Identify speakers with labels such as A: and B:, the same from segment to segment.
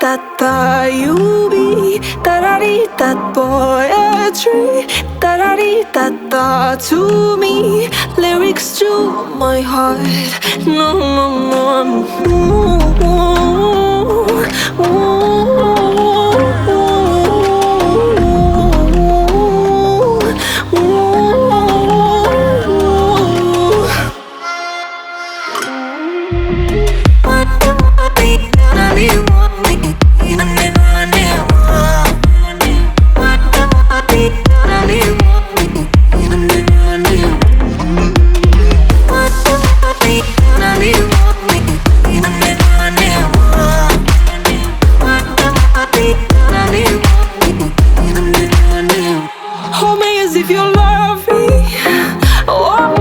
A: da da, you be da da dee da poetry, da da dee da da to me, lyrics to my heart. No, no, no. Ooh, ooh, ooh, hold me as if you love me. Oh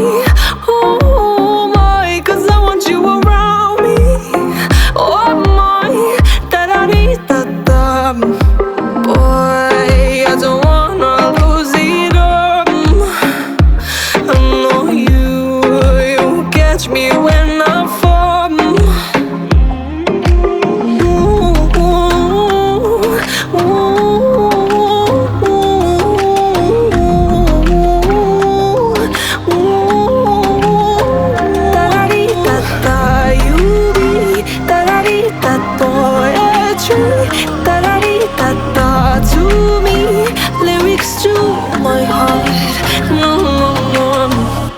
A: my, 'cause I want you around me. Oh my, da da dee da da. Boy, I don't wanna lose it up. I know you catch me when I fall. Ooh, ooh, da da dee da da to me, lyrics to my heart. No, no, no.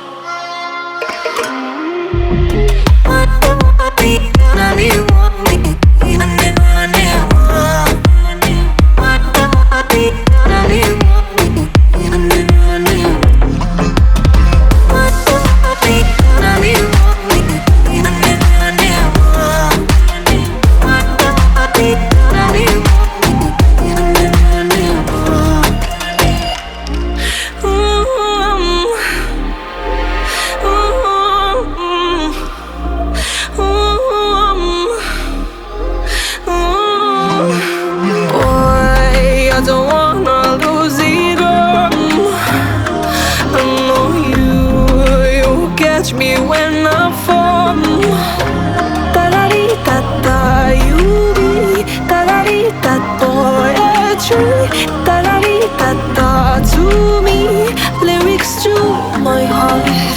A: I don't wanna lose it up. I know you catch me when I fall. Da da dee da da, you be da da dee da poetry, da da dee da da to me, lyrics to my heart.